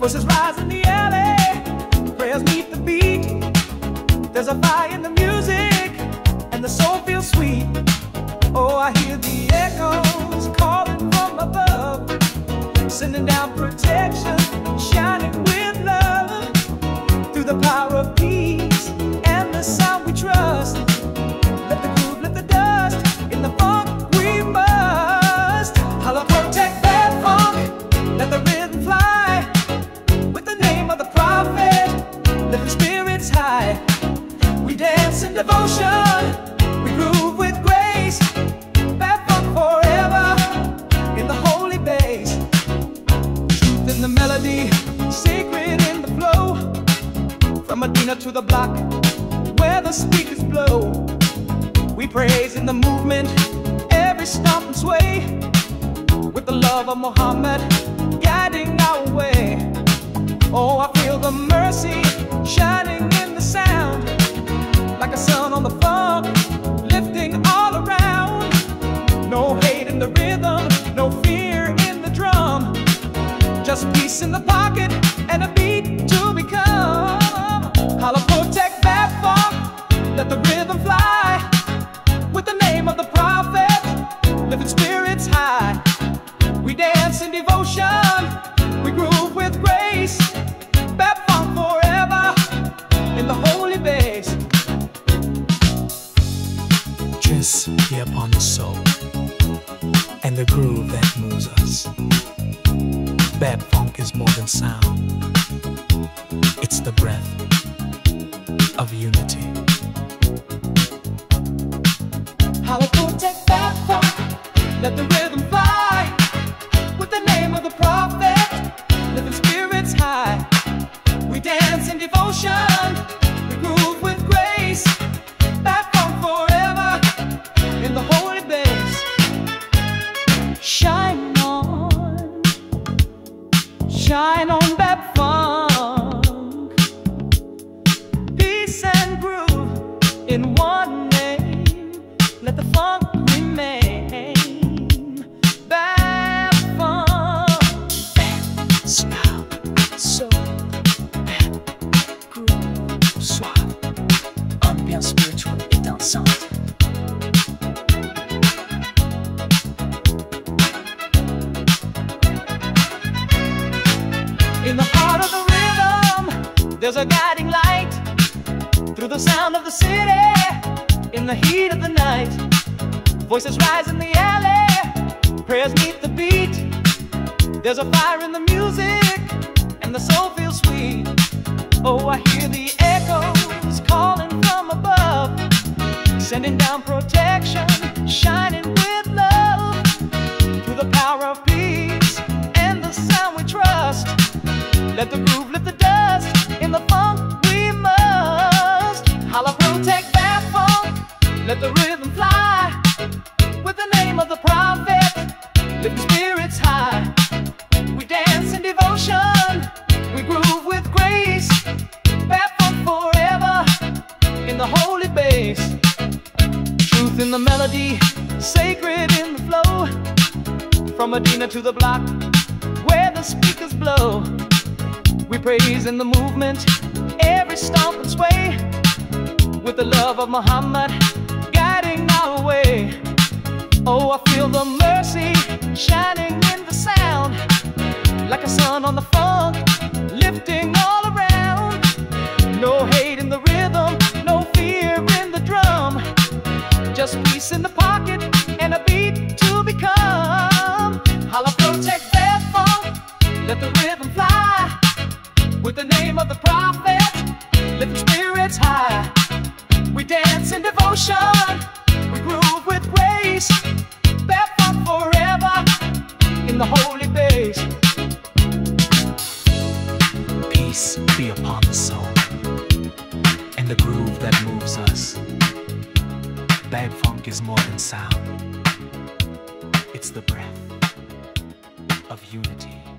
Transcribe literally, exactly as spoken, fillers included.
Voices rise in the alley, prayers meet the beat. There's a fire in the music, and the soul feels sweet. Oh, I hear the echoes calling from above, sending down protection, shining with love. Through the power of peace and the sound we trust, let the groove lift the dust. In the funk we must. Holla, protect that funk, let the rhythm fly. With the name of the prophet, lifting spirits high. We dance in devotion, we groove with grace. Bad funk forever in the holy bass. Truth in the melody, sacred in the flow. From Medina to the block, where the speakers blow. We praise in the movement, every stomp and sway. With the love of Muhammad guiding our way. Oh, I feel the mercy shining in the sound, like a sun on the funk, lifting all around. No hate in the rhythm, no fear in the drum. Just peace in the pocket and a beat to become. Holla, protect that funk, let the rhythm fly. With the name of the prophet, lifting spirits high. We dance in devotion, we groove with grace. Bad funk forever in the holy bass. Just be upon the soul and the groove that moves us. Bad funk is more than sound, it's the breath of unity. Holla, protect that funk, let the rhythm fly. With the name of the prophet, lifting spirits high. We dance in devotion, we groove with grace. Bad funk forever in the holy bass. Shine on, shine on bad funk. Peace and groove in one name. Let the funk remain. Bad funk, Bad style, soul, bad groove, suave, ambiance spirituelle et dansante. in the heart of the rhythm, there's a guiding light. Through the sound of the city, in the heat of the night. Voices rise in the alley, prayers meet the beat. There's a fire in the music, and the soul feels sweet. Oh, I hear the echoes calling from above, sending down protection, shining with love. Through the power of peace and the sound we trust, let the groove lift the dust. In the funk we must. Holla, protect that funk, let the rhythm fly. With the name of the prophet, lift the spirits high. We dance in devotion, we groove with grace. Bad funk forever in the holy bass. Truth in the melody, sacred in the flow. From Medina to the block, where the speakers blow. We praise in the movement, every stomp and sway. With the love of Muhammad guiding our way. Oh, I feel the mercy shining in the sound, like a sun on the funk, lifting all around. No hate in the rhythm, no fear in the drum. Just peace in the pocket and a beat to become. Holla, protect that funk, let the rhythm fly. With the name of the prophet, lifting spirits high. We dance in devotion, we groove with grace. Bad funk forever in the holy bass. Peace be upon the soul and the groove that moves us. Bad funk is more than sound, it's the breath of unity.